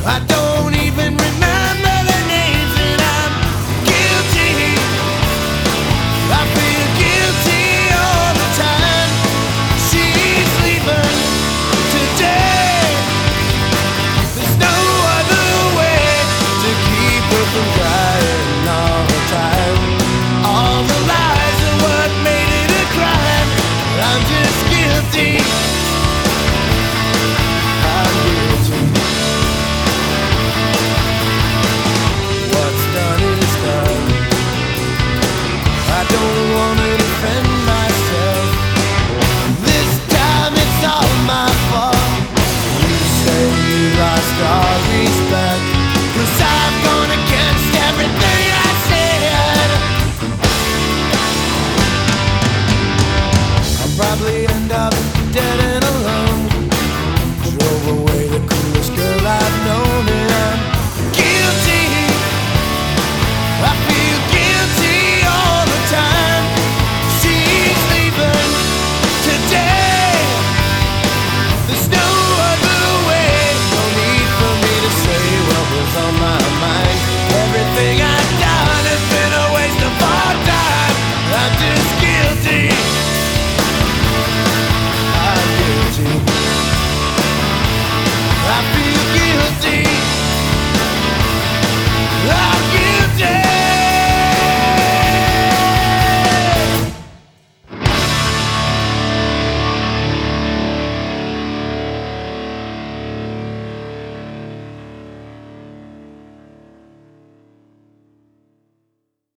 I don't even remember their names, and I'm guilty. I feel guilty all the time. She's leaving today. There's no other way to keep her from crying all the time. All the lies are what made it a crime. I'm just guilty. I'm guilty. What's done is done. I don't wanna defend myself. This time it's all my fault. You say you lost all respect.